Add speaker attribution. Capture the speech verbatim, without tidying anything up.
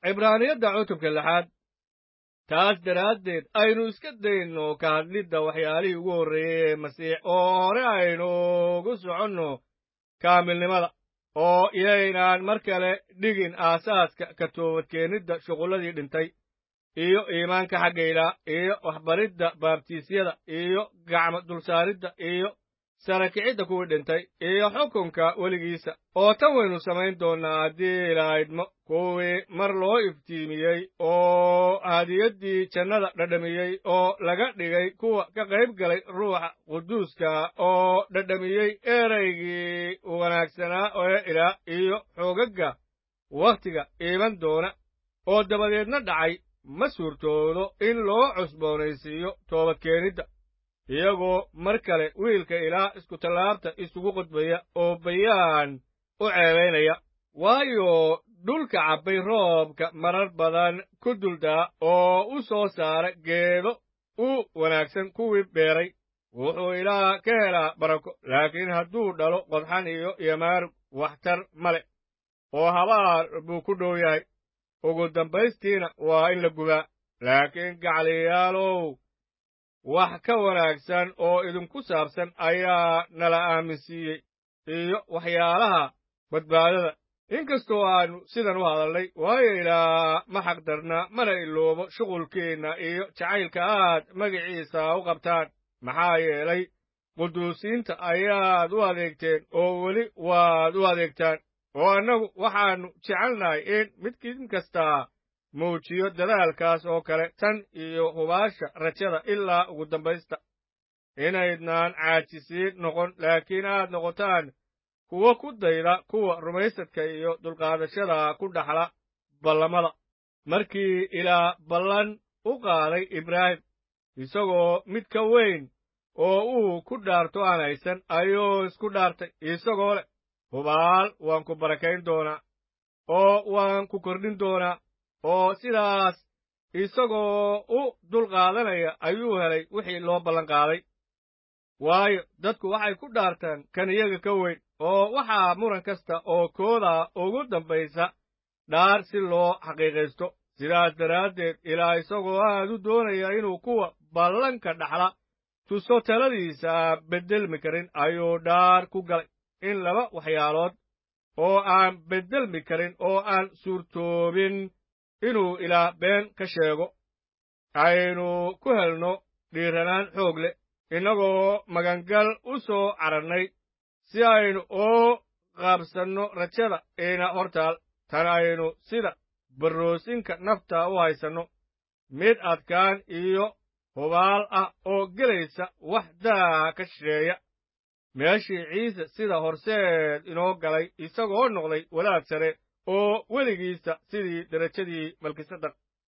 Speaker 1: cibraaniyadda cutubka lixaad taas daraaddeed aynu iska dayno ka hadlidda waxyaalihii ugu horreeyey ee masiix oo hore aynuugu soconno kaamilnimada oo iyaynaan mar kale dhigin aasaaska ka toobadkeennidda shuqulladii dhintay iyo iimaanka xagga ilaah iyo waxbaridda baabtiisyada iyo gacmo dulsaaridda iyo sara kicidda kuwii dhintay iyo xukunka weligiisa oo tan waynu samayn doonnaa haddii ilaa idmo kuwii mar loo iftiimiyey oo hadiyaddii jannada dhadhamiyey oo laga dhigay kuwa ka qayb galay ruuxa quduuska oo dhadhamiyey eraygii wanaagsanaa ee ilaah iyo xoogagga wakhtiga iiman doona oo dabadeedna dhacay ma suurtoodo in loo cusboonaysiiyo toobadkeenidda iyagoo mar kale wiilka ilaah iskutallaabta isugu qudbaya oo bayaan u ceebaynaya waayo dhulka cabbay roobka marar badan ku duldaa oo u soo saara geedo u wanaagsan kuwii beeray wuxuu ilaah ka helaa barako laakiin hadduu dhalo qodxan iyo yamaarug waxtar ma le oo habaar buu ku dhow yahay ugu dambaystiina waa in la gubaa laakiin gacaliyaalow wax ka wanaagsan oo idinku saabsan ayaa nala aaminsiiyey iyo waxyaalaha badbaadada inkastoo aannu sidan u hadalnay waayo ilaah ma xaqdarna mana iloobo shuqulkeenna iyo jacaylka aad magiciisa u qabtaan maxaa yeelay quduusiinta ayaad u adeegteen oo weli waad u adeegtaan oo annagu waxaannu jecelnahay in midkiin kastaa muujiyo dadaalkaas oo kale tan iyo hubaasha rajada ilaa ugu dambaysta inaydnaan caajisiin noqon laakiin aad noqotaan kuwo ku dayda kuwa rumaysadka iyo dulqaadashada ku dhaxla ballamada markii ilaah ballan u qaaday ibraahim isagoo mid ka weyn oo uu ku dhaarto aan haysan ayuu isku dhaartay isagoo leh hubaal waan ku barakayn doonaa oo waan ku kordhin doonaa oo sidaas isagoo u dulqaadanaya ayuu helay wixii loo ballan qaaday waayo dadku waxay ku dhaartaan kan iyaga ka weyn oo waxaa muran kasta oo kooda ugu dambaysa dhaar si loo xaqiiqaysto sidaas daraaddeed ilaa isagoo aad u doonaya inuu kuwa ballanka dhaxla tuso taladiisa beddelmi karin ayuu dhaar ku galay in laba waxyaalood oo aan beddelmi karin oo aan suurtoobin inuu ilaah been ka sheego aynu ku helno dhiiranaan xoog leh innagoo magangal u soo cararnay si aynu oo qaabsanno rajada ina hortaal tan aynu sida barroosinka nafta u haysanno mid adkaan iyo hubaal ah oo gelaysa wax daa ka shisheeya meeshii ciise sida horseed inoo galay isagoo noqday wadaad sare oo weligiisa sidii derajadii malkisadaq